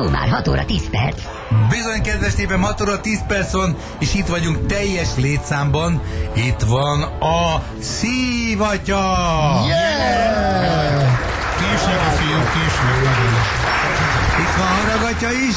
már 6 óra 10 perc. Bizony, kedves népem, 6 óra 10 perc van, és itt vagyunk teljes létszámban. Itt van a szívatya! Yeah! Késnek a fiú, késnek. Itt van a haragatja is.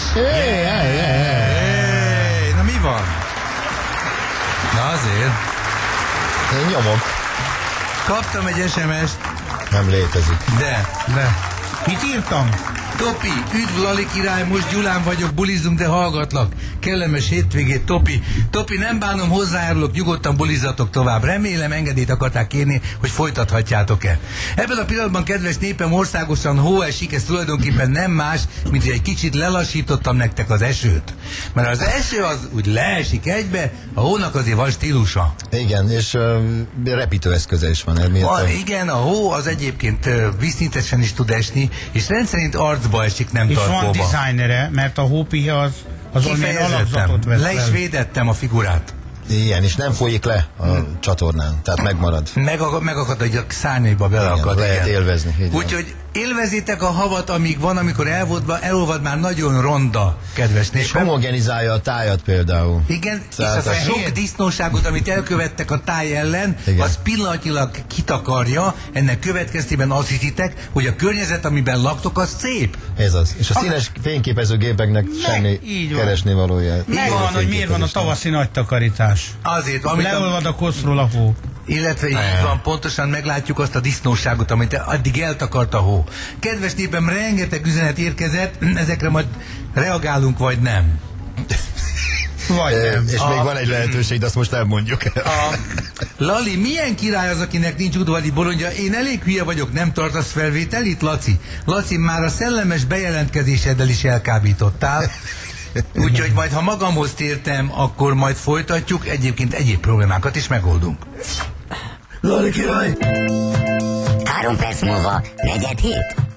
Na mi van? Na azért. Én nyomok. Kaptam egy SMS-t. Nem létezik. De. Mit írtam? Topi, üdv Lali király, most Gyulán vagyok, bulizzunk, de hallgatlak. Kellemes hétvégét, Topi. Topi, nem bánom, hozzájárulok, nyugodtan bulizzatok tovább. Remélem, engedélyt akarták kérni, hogy folytathatjátok-e. Ebben a pillanatban, kedves népem, országosan hó esik, ez tulajdonképpen nem más, mint hogy egy kicsit lelassítottam nektek az esőt. Mert az eső az úgy leesik egybe, a hónak azért van stílusa. Igen, és repítőeszköze is van. Igen, a hó az egyébként vízszintesen is tud esni, és rendszerint arcba esik, nem És tartóba. van designer-e, mert a hópihe az valamilyen alakzatot vesz le is fel. védettem a figurát. Igen, és nem folyik le a csatornán, tehát megmarad. Megakad, hogy a szárnyaiba beleakad. Igen, lehet élvezni. Úgyhogy élvezitek a havat, amíg van, amikor elolvad már nagyon ronda, kedves És népem. homogenizálja a tájat például. Igen, Tehát és az a a sok disznóságot, amit elkövettek a táj ellen, igen, az pillanatilag kitakarja. Ennek következtében azt hiszitek, hogy a környezet, amiben laktok, az szép. Ez az. És a színes fényképezőgépeknek semmi így van. keresni valója. Megvan, hogy miért van a tavaszi nagy takarítás. Azért, amit Leolvad a koszról a hó. illetve így van, pontosan meglátjuk azt a disznóságot, amit addig eltakart a hó. Kedves népem, rengeteg üzenet érkezett, ezekre majd reagálunk, vagy nem. Vagy nem. És még van egy lehetőség, de azt most elmondjuk. Lali, milyen király az, akinek nincs udvari bolondja? Én elég hülye vagyok, nem tartasz felvételit, Laci? Laci, már a szellemes bejelentkezéseddel is elkábítottál. Úgyhogy majd, ha magamhoz tértem, akkor majd folytatjuk, egyébként egyéb problémákat is megoldunk. Lali király! 3 perc múlva 4:07.